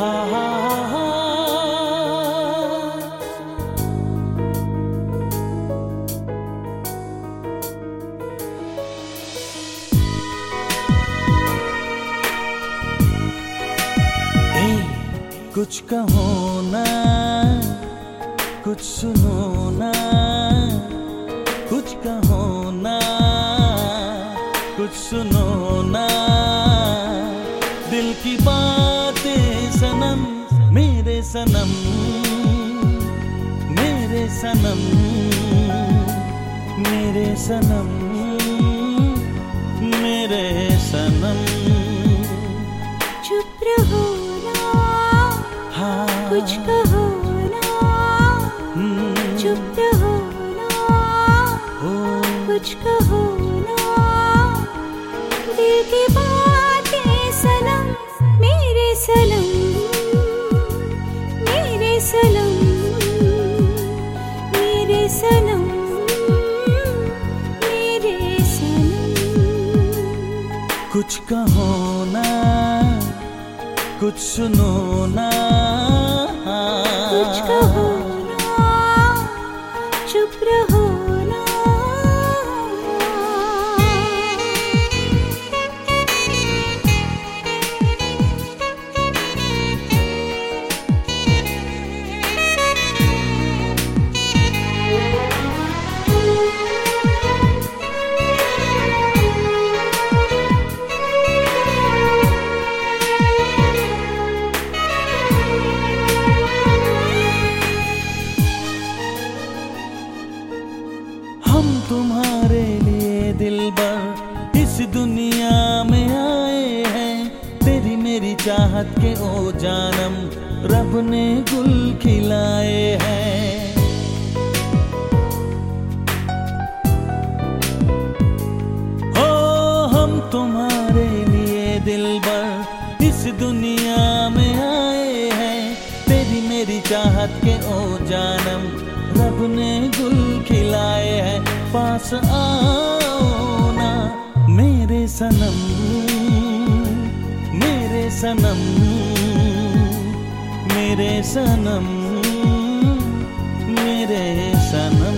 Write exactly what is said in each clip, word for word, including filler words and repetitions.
हा हा हा। कुछ कहो ना, कुछ सुनो ना, कुछ कहो ना, कुछ सुनो ना, दिल की बातें सनम, मेरे सनम, मेरे सनम, मेरे सनम, मेरे सनम। चुप रहो कुछ कहो ना, चुप रहो ना, कुछ कहो ना, दिल की बातें सनम, मेरे सनम, मेरे सनम, मेरे सनम, मेरे सनम। कुछ कहो ना, कुछ सुनो ना, कुछ कहो ना, चुप रहो ना। हम तुम्हारे लिए दिलबर इस दुनिया में आए हैं, तेरी मेरी चाहत के ओ जानम रब ने गुल खिलाए हैं। हो हम तुम्हारे लिए दिलबर इस दुनिया में आए हैं, तेरी मेरी चाहत के ओ जानम रब ने गुल खिलाए हैं। पास आओ ना मेरे सनम, मेरे सनम, मेरे सनम, मेरे सनम।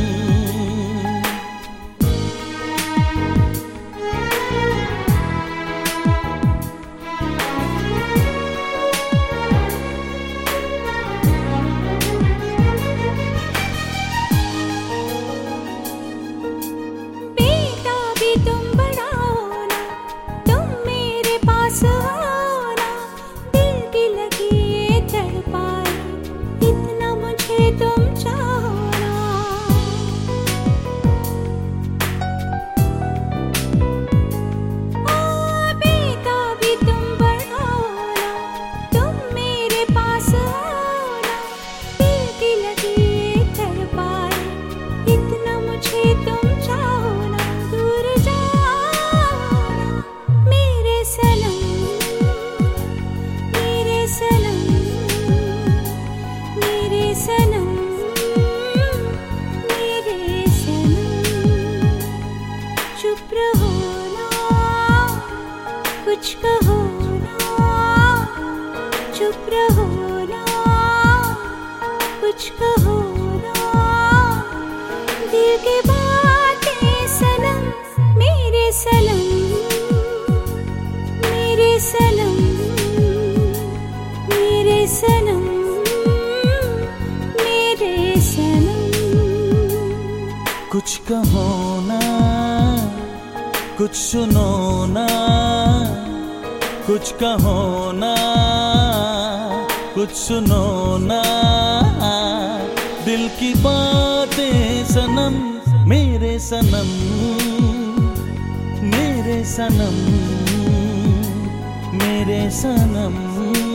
चुप रहो ना, कुछ कहो ना, चुप रहो ना, कुछ कहो ना, दिल की बातें सनम, मेरे सनम, मेरे सनम, मेरे सनम, मेरे सनम। कुछ कहो ना, कुछ सुनो ना, कुछ कहो ना, कुछ सुनो ना, दिल की बातें सनम, मेरे सनम, मेरे सनम, मेरे सनम।